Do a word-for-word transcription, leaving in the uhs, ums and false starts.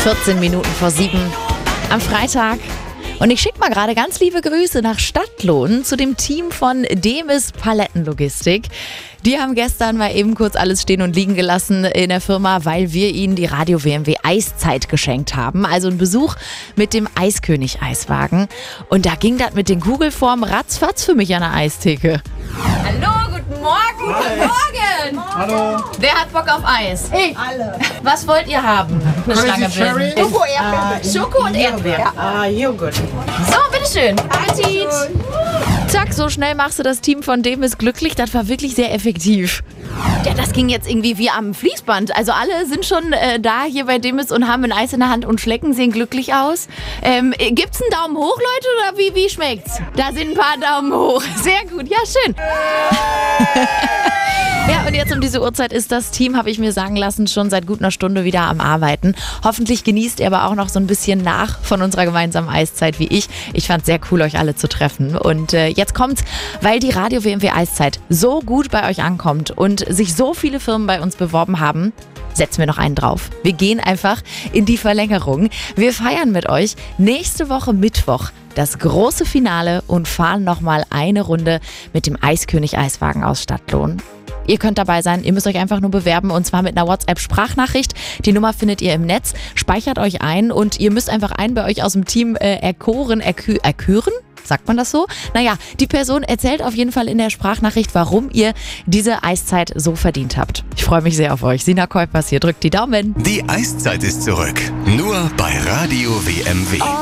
vierzehn Minuten vor sieben am Freitag. Und ich schicke mal gerade ganz liebe Grüße nach Stadtlohn zu dem Team von Demis Palettenlogistik. Die haben gestern mal eben kurz alles stehen und liegen gelassen in der Firma, weil wir ihnen die Radio W M W Eiszeit geschenkt haben. Also ein Besuch mit dem Eiskönig Eiswagen. Und da ging das mit den Kugelformen ratzfatz für mich an der Eistheke. Hallo, guten Morgen, guten Morgen. Hallo. Wer hat Bock auf Eis? Ich. Alle. Was wollt ihr haben? Eine Stange Cherry? Birnen. Schoko, Erdbeeren. Schoko und Erdbeeren. Ah, Joghurt. So, bitteschön. Appetit. Zack, so schnell machst du das Team von Demis glücklich. Das war wirklich sehr effektiv. Ja, das ging jetzt irgendwie wie am Fließband. Also alle sind schon äh, da hier bei Demis und haben ein Eis in der Hand und schlecken, sehen glücklich aus. Ähm, gibt's einen Daumen hoch, Leute, oder wie, wie schmeckt's? Da sind ein paar Daumen hoch. Sehr gut, ja, schön. Ja, und jetzt um diese Uhrzeit ist das Team, habe ich mir sagen lassen, schon seit gut einer Stunde wieder am Arbeiten. Hoffentlich genießt ihr aber auch noch so ein bisschen nach von unserer gemeinsamen Eiszeit wie ich. Ich fand es sehr cool, euch alle zu treffen. Und äh, jetzt kommt's, weil die Radio W M W Eiszeit so gut bei euch ankommt und sich so viele Firmen bei uns beworben haben, setzen wir noch einen drauf. Wir gehen einfach in die Verlängerung. Wir feiern mit euch nächste Woche Mittwoch das große Finale und fahren nochmal eine Runde mit dem Eiskönig Eiswagen aus Stadtlohn. Ihr könnt dabei sein, ihr müsst euch einfach nur bewerben und zwar mit einer WhatsApp-Sprachnachricht. Die Nummer findet ihr im Netz, speichert euch ein und ihr müsst einfach einen bei euch aus dem Team äh, erkoren, erkü erküren? Sagt man das so? Naja, die Person erzählt auf jeden Fall in der Sprachnachricht, warum ihr diese Eiszeit so verdient habt. Ich freue mich sehr auf euch. Sina Kuipers hier, drückt die Daumen. Die Eiszeit ist zurück. Nur bei Radio W M W.